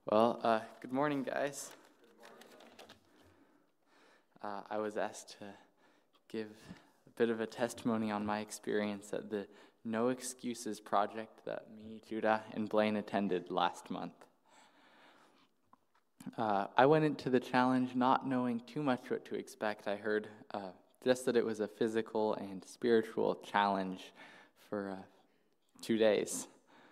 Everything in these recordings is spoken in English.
Good morning, guys. I was asked to give a bit of a testimony on my experience at the No Excuses project that me, Judah, and Blaine attended last month. I went into the challenge not knowing too much what to expect. I heard just that it was a physical and spiritual challenge for 2 days.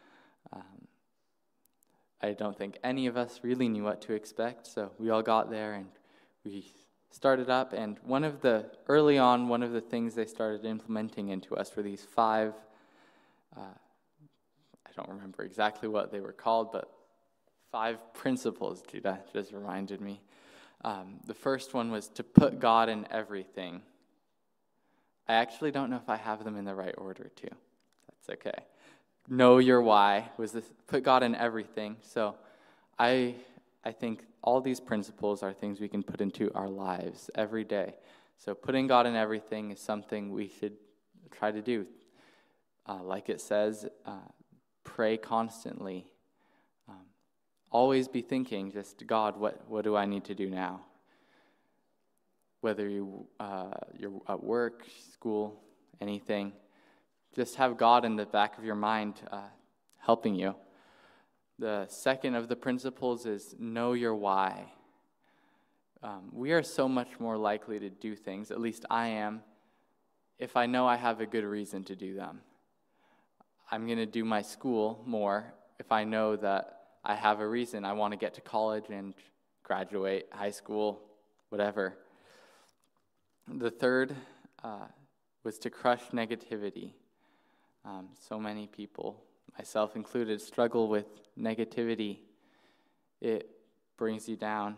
I don't think any of us really knew what to expect, so we all got there and we started up, and one of the things they started implementing into us were these 5, I don't remember exactly what they were called, but 5 principles. Judah just reminded me. The first one was to put God in everything. I actually don't know if I have them in the right order too. That's okay. Know your why was this, put God in everything. So I think all these principles are things we can put into our lives every day. So putting God in everything is something we should try to do. Like it says, pray constantly. Always be thinking, just God, what do I need to do now? Whether you're at work, school, anything, just have God in the back of your mind helping you. The second of the principles is know your why. We are so much more likely to do things, at least I am, if I know I have a good reason to do them. I'm going to do my school more if I know that I have a reason. I want to get to college and graduate, high school, whatever. The third was to crush negativity. So many people, myself included, struggle with negativity. It brings you down.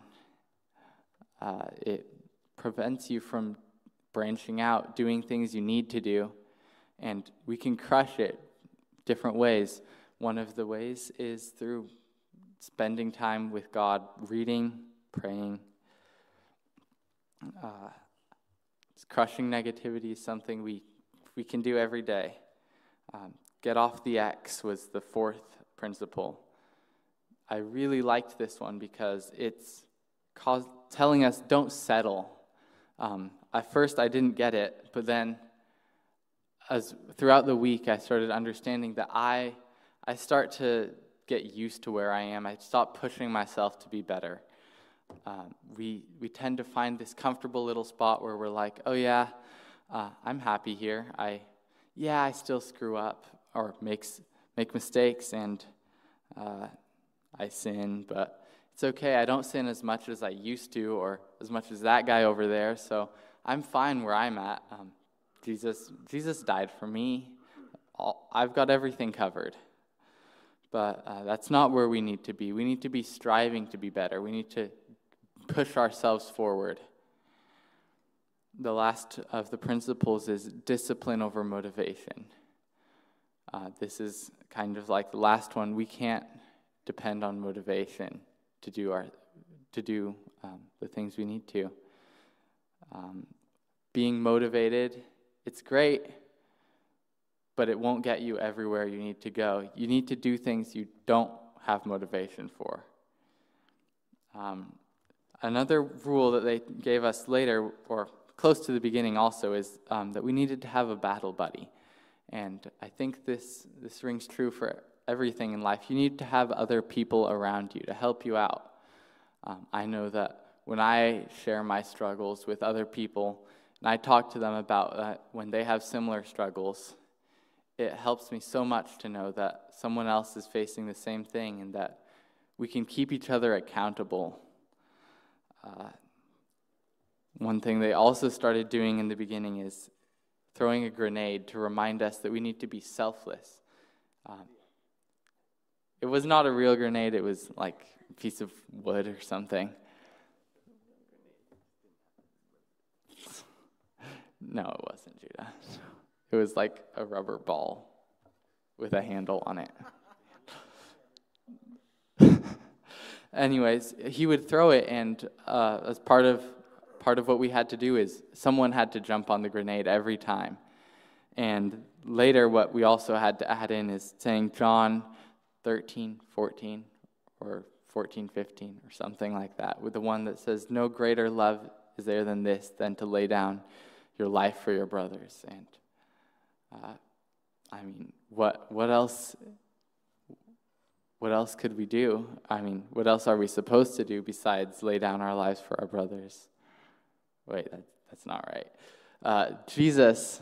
It prevents you from branching out, doing things you need to do, and we can crush it different ways. One of the ways is through spending time with God, reading, praying. Crushing negativity is something we can do every day. Get off the X was the 4th principle. I really liked this one because it's telling us don't settle. At first I didn't get it, but then as throughout the week I started understanding that I start to get used to where I am. I stop pushing myself to be better. We tend to find this comfortable little spot where we're like, oh yeah, I'm happy here. I still screw up or make mistakes, and I sin, but it's okay. I don't sin as much as I used to or as much as that guy over there, so I'm fine where I'm at. Jesus died for me. I've got everything covered. But that's not where we need to be. We need to be striving to be better. We need to push ourselves forward. The last of the principles is discipline over motivation. This is kind of like the last one. We can't depend on motivation to do the things we need to. Being motivated, it's great, but it won't get you everywhere you need to go. You need to do things you don't have motivation for. Another rule that they gave us later, or close to the beginning also, is that we needed to have a battle buddy. And I think this rings true for everything in life. You need to have other people around you to help you out. I know that when I share my struggles with other people, and I talk to them about that when they have similar struggles, it helps me so much to know that someone else is facing the same thing and that we can keep each other accountable. One thing they also started doing in the beginning is throwing a grenade to remind us that we need to be selfless. It was not a real grenade, it was like a piece of wood or something. No, it wasn't, Judah. It was like a rubber ball with a handle on it. Anyways, he would throw it, and as part of what we had to do is someone had to jump on the grenade every time. And later what we also had to add in is saying John 13, 14, or 14:15 or something like that, with the one that says, "No greater love is there than this, than to lay down your life for your brothers." And what else? What else could we do? What else are we supposed to do besides lay down our lives for our brothers? Wait, that's not right. Jesus,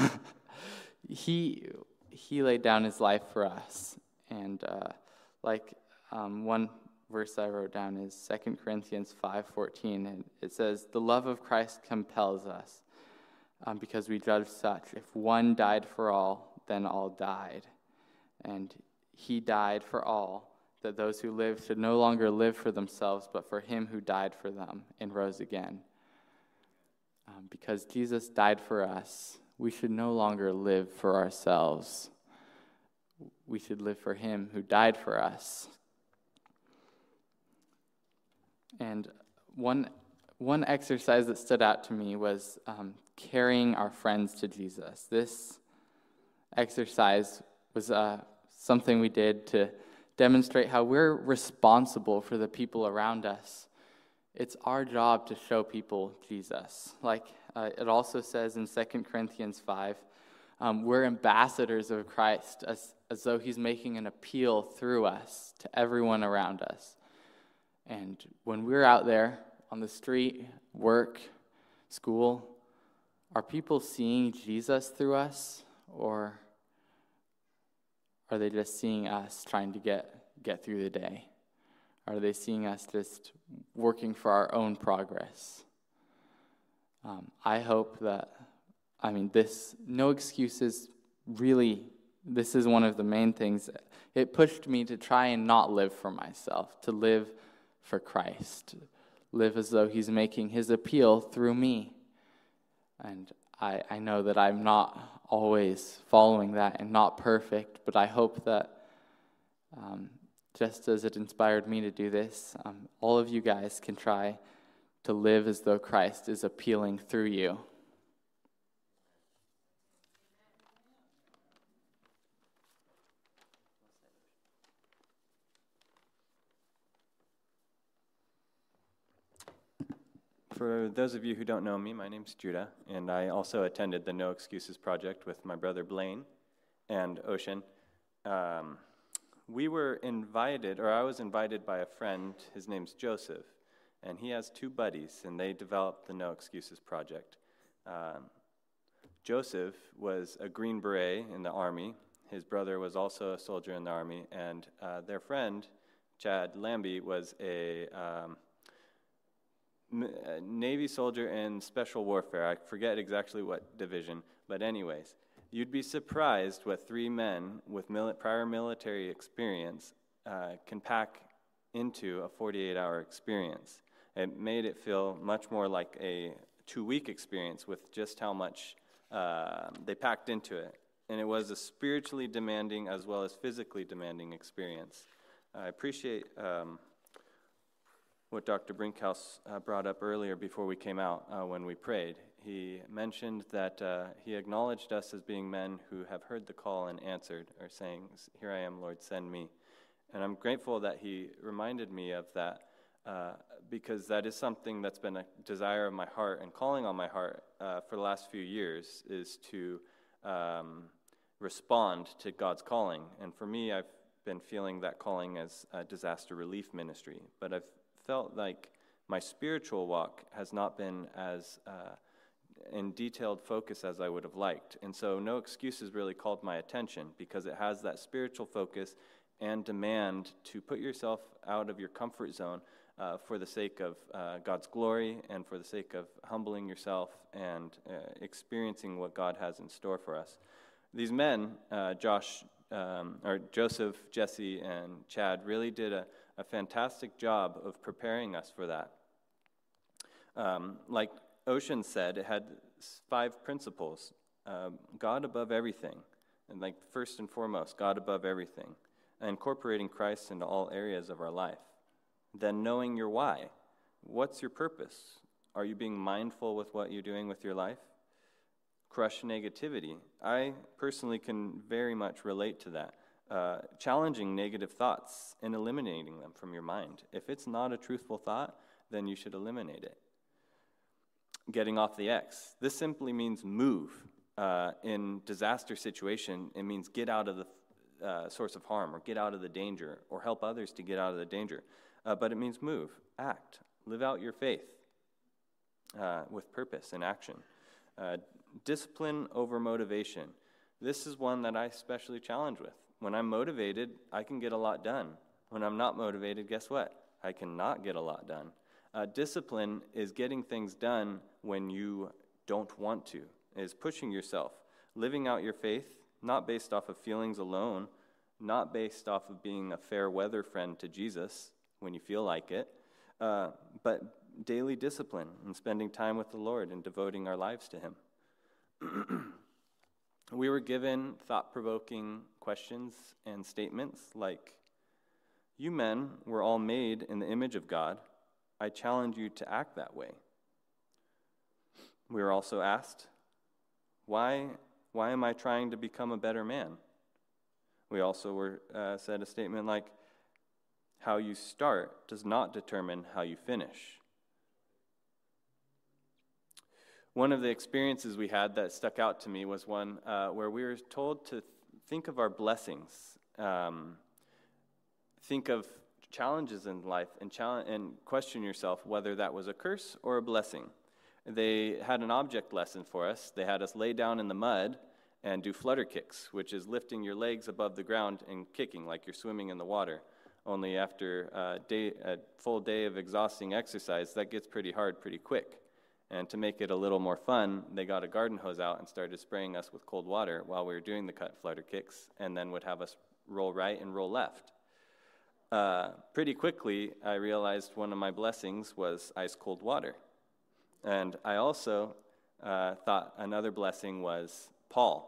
he laid down his life for us. And one verse I wrote down is 2 Corinthians 5:14, and it says, "The love of Christ compels us, because we judge such, if one died for all, then all died. And he died for all, that those who live should no longer live for themselves, but for him who died for them and rose again." Because Jesus died for us, we should no longer live for ourselves. We should live for him who died for us. And one exercise that stood out to me was carrying our friends to Jesus. This exercise was something we did to demonstrate how we're responsible for the people around us. It's our job to show people Jesus. Like it also says in 2 Corinthians 5, we're ambassadors of Christ, as though he's making an appeal through us to everyone around us. And when we're out there on the street, work, school, are people seeing Jesus through us, or are they just seeing us trying to get through the day? Are they seeing us just working for our own progress? I hope that, this no excuses really, this is one of the main things. It pushed me to try and not live for myself, to live for Christ, live as though he's making his appeal through me. And I know that I'm not always following that and not perfect, but I hope that just as it inspired me to do this, all of you guys can try to live as though Christ is appealing through you. For those of you who don't know me, my name's Judah, and I also attended the No Excuses Project with my brother Blaine and Ocean. We were invited, or I was invited by a friend. His name's Joseph, and he has two buddies, and they developed the No Excuses Project. Joseph was a Green Beret in the Army. His brother was also a soldier in the Army, and their friend, Chad Lambie, was a Navy soldier in special warfare. I forget exactly what division, but anyways, you'd be surprised what three men with prior military experience can pack into a 48-hour experience. It made it feel much more like a 2-week experience with just how much they packed into it. And it was a spiritually demanding as well as physically demanding experience. I appreciate what Dr. Brinkhouse brought up earlier before we came out when we prayed. He mentioned that he acknowledged us as being men who have heard the call and answered, or saying, "Here I am, Lord, send me." And I'm grateful that he reminded me of that because that is something that's been a desire of my heart and calling on my heart for the last few years, is to respond to God's calling. And for me, I've been feeling that calling as a disaster relief ministry, but I've felt like my spiritual walk has not been as in detailed focus as I would have liked. And so No Excuses really called my attention because it has that spiritual focus and demand to put yourself out of your comfort zone for the sake of God's glory and for the sake of humbling yourself and experiencing what God has in store for us. These men, Joseph, Jesse, and Chad, really did a fantastic job of preparing us for that. Like Ocean said, it had 5 principles. God above everything, and like first and foremost, God above everything, incorporating Christ into all areas of our life. Then knowing your why. What's your purpose? Are you being mindful with what you're doing with your life? Crush negativity. I personally can very much relate to that. challenging negative thoughts and eliminating them from your mind. If it's not a truthful thought, then you should eliminate it. Getting off the X. This simply means move. In disaster situation, it means get out of the source of harm, or get out of the danger, or help others to get out of the danger. But it means move, act, live out your faith with purpose and action. Discipline over motivation. This is one that I especially challenge with. When I'm motivated, I can get a lot done. When I'm not motivated, guess what? I cannot get a lot done. Discipline is getting things done when you don't want to, is pushing yourself, living out your faith, not based off of feelings alone, not based off of being a fair weather friend to Jesus when you feel like it, but daily discipline and spending time with the Lord and devoting our lives to Him. We were given thought-provoking questions and statements like, "You men were all made in the image of God. I challenge you to act that way." We were also asked, why am I trying to become a better man? We also were said a statement like, "How you start does not determine how you finish." One of the experiences we had that stuck out to me was one where we were told to think of our blessings, think of challenges in life, and question yourself whether that was a curse or a blessing. They had an object lesson for us. They had us lay down in the mud and do flutter kicks, which is lifting your legs above the ground and kicking like you're swimming in the water. Only after a full day of exhausting exercise, that gets pretty hard pretty quick. And to make it a little more fun, they got a garden hose out and started spraying us with cold water while we were doing the cut flutter kicks, and then would have us roll right and roll left. Pretty quickly, I realized one of my blessings was ice cold water. And I also thought another blessing was Paul.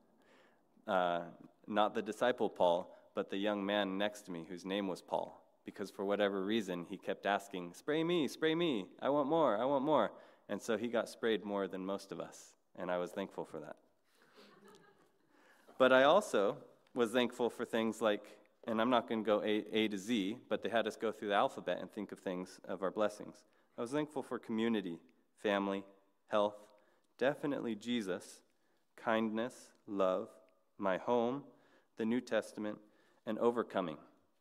Not the disciple Paul, but the young man next to me whose name was Paul. Because for whatever reason, he kept asking, spray me, I want more. And so he got sprayed more than most of us, and I was thankful for that. But I also was thankful for things like, and I'm not going to go A to Z, but they had us go through the alphabet and think of things of our blessings. I was thankful for community, family, health, definitely Jesus, kindness, love, my home, the New Testament, and overcoming.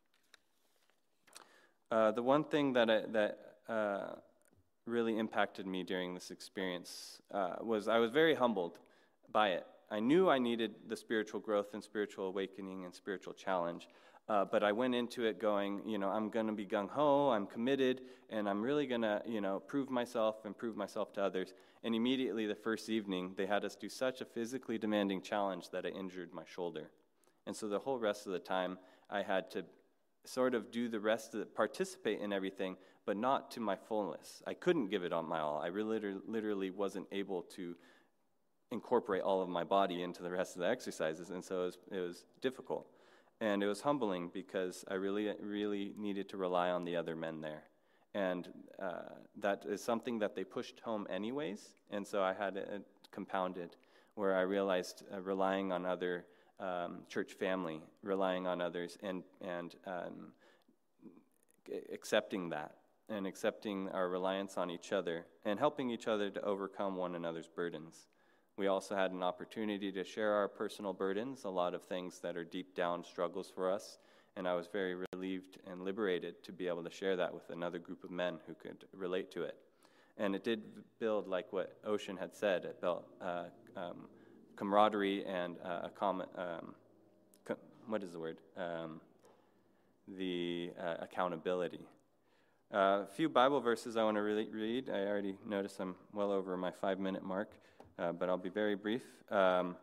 The one thing that really impacted me during this experience was I was very humbled by it. I knew I needed the spiritual growth and spiritual awakening and spiritual challenge, but I went into it going, I'm going to be gung-ho, I'm committed, and I'm really going to, prove myself and prove myself to others. And immediately the first evening, they had us do such a physically demanding challenge that I injured my shoulder. And so the whole rest of the time, I had to sort of do the rest of it, participate in everything, but not to my fullness. I couldn't give it on my all. I literally wasn't able to incorporate all of my body into the rest of the exercises, and so it was difficult. And it was humbling because I really needed to rely on the other men there. And that is something that they pushed home anyways, and so I had it compounded, where I realized relying on other church family, relying on others, and accepting that, and accepting our reliance on each other, and helping each other to overcome one another's burdens. We also had an opportunity to share our personal burdens, a lot of things that are deep down struggles for us, and I was very relieved and liberated to be able to share that with another group of men who could relate to it. And it did build, like what Ocean had said, it built camaraderie and a common, accountability. A few Bible verses I want to read. I already noticed I'm well over my 5-minute mark, but I'll be very brief. John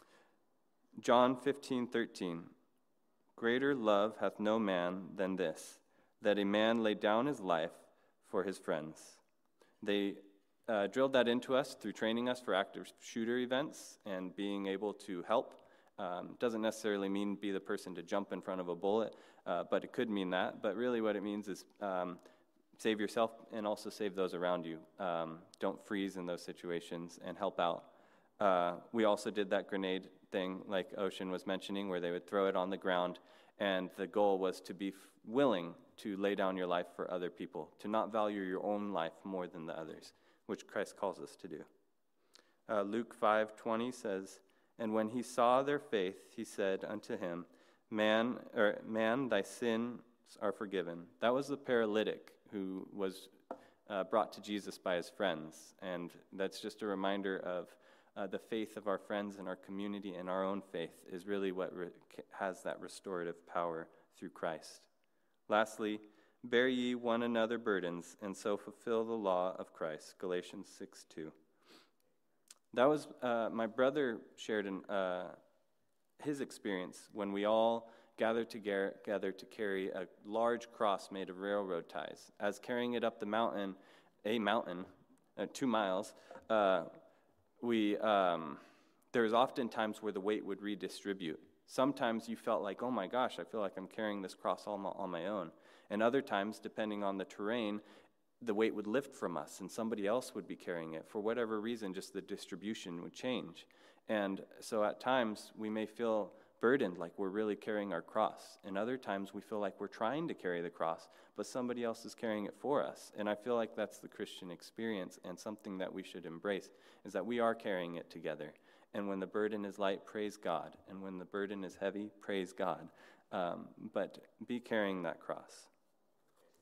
15:13. Greater love hath no man than this, that a man lay down his life for his friends. They drilled that into us through training us for active shooter events and being able to help. Doesn't necessarily mean be the person to jump in front of a bullet, but it could mean that. But really what it means is save yourself and also save those around you. Don't freeze in those situations and help out. We also did that grenade thing, like Ocean was mentioning, where they would throw it on the ground, and the goal was to be willing to lay down your life for other people, to not value your own life more than the others, which Christ calls us to do. Luke 5:20 says, "And when he saw their faith, he said unto him, Man, thy sins are forgiven." That was the paralytic who was brought to Jesus by his friends, and that's just a reminder of the faith of our friends and our community, and our own faith is really what has that restorative power through Christ. Lastly, bear ye one another burdens, and so fulfill the law of Christ. Galatians 6:2. That was my brother shared his experience when we all gathered together to carry a large cross made of railroad ties. As carrying it up the mountain, 2 miles, there was often times where the weight would redistribute. Sometimes you felt like, oh my gosh, I feel like I'm carrying this cross all on my own. And other times, depending on the terrain, the weight would lift from us and somebody else would be carrying it. For whatever reason, just the distribution would change. And so at times, we may feel burdened, like we're really carrying our cross. And other times, we feel like we're trying to carry the cross, but somebody else is carrying it for us. And I feel like that's the Christian experience, and something that we should embrace, is that we are carrying it together. And when the burden is light, praise God. And when the burden is heavy, praise God. But be carrying that cross.